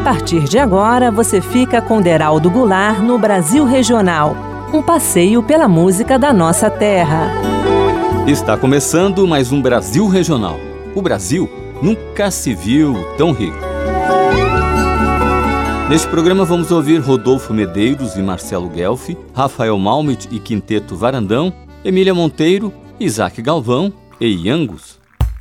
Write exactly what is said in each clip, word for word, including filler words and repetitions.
partir de agora, você fica com Deraldo Goulart no Brasil Regional, um passeio pela música da nossa terra. Está começando mais um Brasil Regional. O Brasil nunca se viu tão rico. Neste programa vamos ouvir Rodolfo Medeiros e Marcelo Guelfi, Rafael Malmit e Quinteto Varandão, Emília Monteiro, Isaac Galvão e Angus.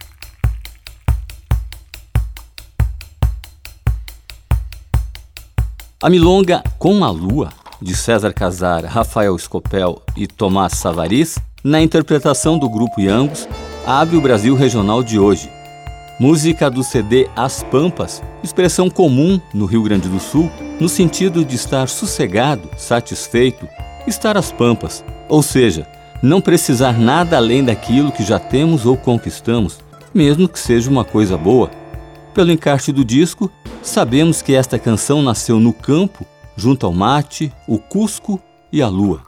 A milonga Com a Lua, de César Casar, Rafael Scopel e Tomás Savariz, na interpretação do grupo Angus, abre o Brasil Regional de hoje. Música do C D As Pampas, expressão comum no Rio Grande do Sul, no sentido de estar sossegado, satisfeito, estar às pampas, ou seja, não precisar nada além daquilo que já temos ou conquistamos, mesmo que seja uma coisa boa. Pelo encarte do disco, sabemos que esta canção nasceu no campo, junto ao mate, o cusco e a lua.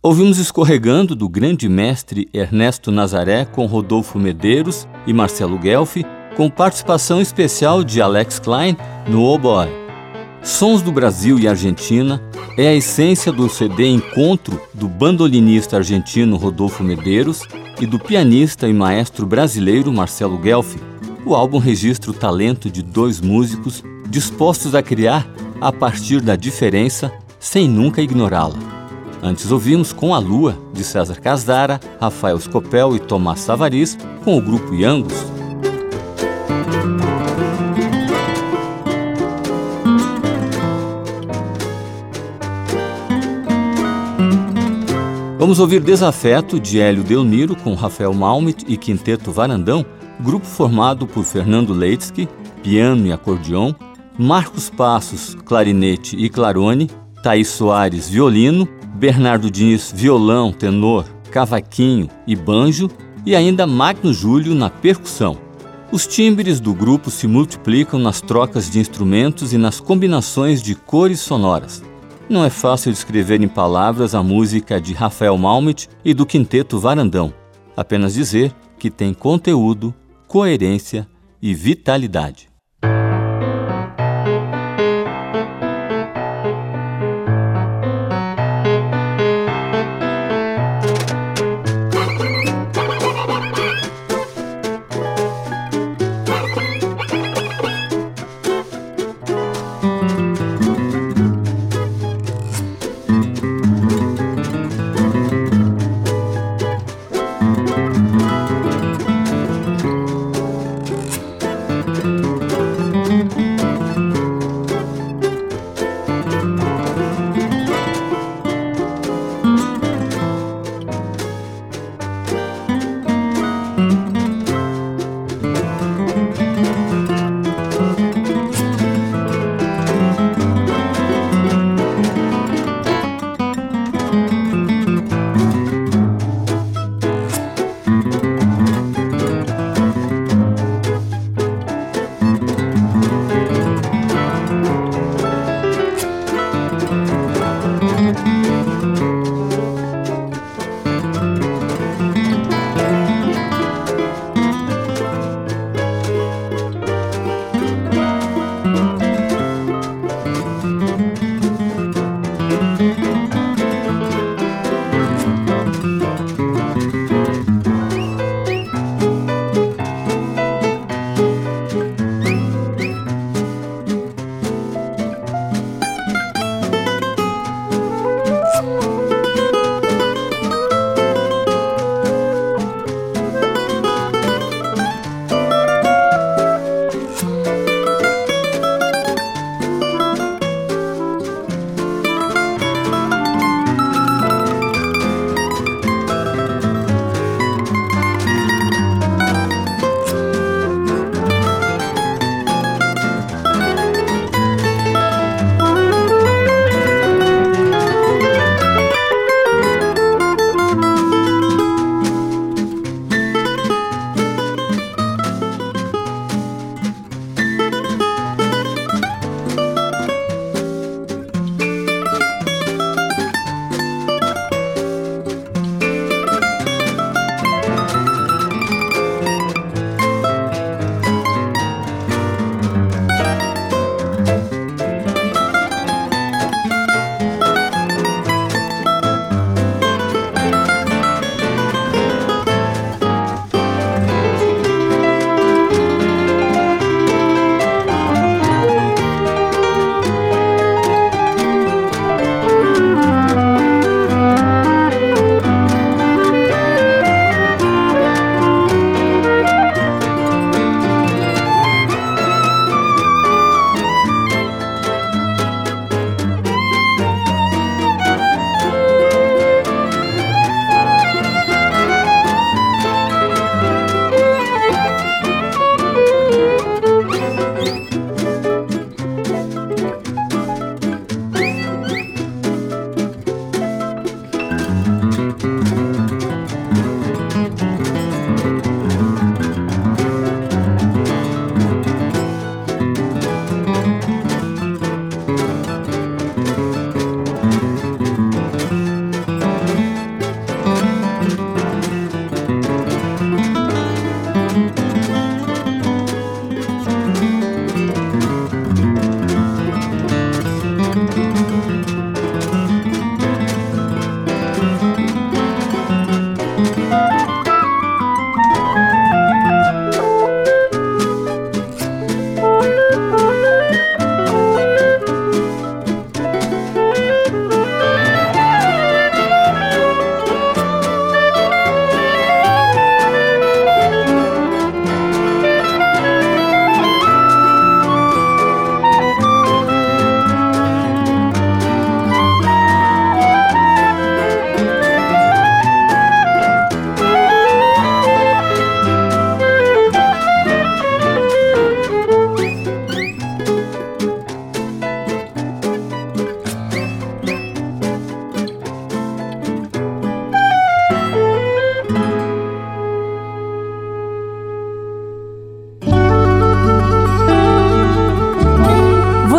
Ouvimos Escorregando, do grande mestre Ernesto Nazaré, com Rodolfo Medeiros e Marcelo Guelfi, com participação especial de Alex Klein no oboé. Sons do Brasil e Argentina é a essência do C D Encontro do bandolinista argentino Rodolfo Medeiros e do pianista e maestro brasileiro Marcelo Guelfi. O álbum registra o talento de dois músicos dispostos a criar a partir da diferença, sem nunca ignorá-la. Antes ouvimos Com a Lua, de César Casara, Rafael Scopel e Tomás Savarys, com o grupo Yangos. Vamos ouvir Desafeto, de Hélio Delmiro, com Rafael Malmit e Quinteto Varandão, grupo formado por Fernando Leitsky, piano e acordeon, Marcos Passos, clarinete e clarone, Thaís Soares, violino, Bernardo Diniz, violão, tenor, cavaquinho e banjo, e ainda Magno Júlio na percussão. Os timbres do grupo se multiplicam nas trocas de instrumentos e nas combinações de cores sonoras. Não é fácil descrever em palavras a música de Rafael Malmit e do Quinteto Varandão. Apenas dizer que tem conteúdo, coerência e vitalidade.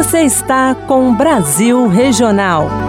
Você está com Brasil Regional.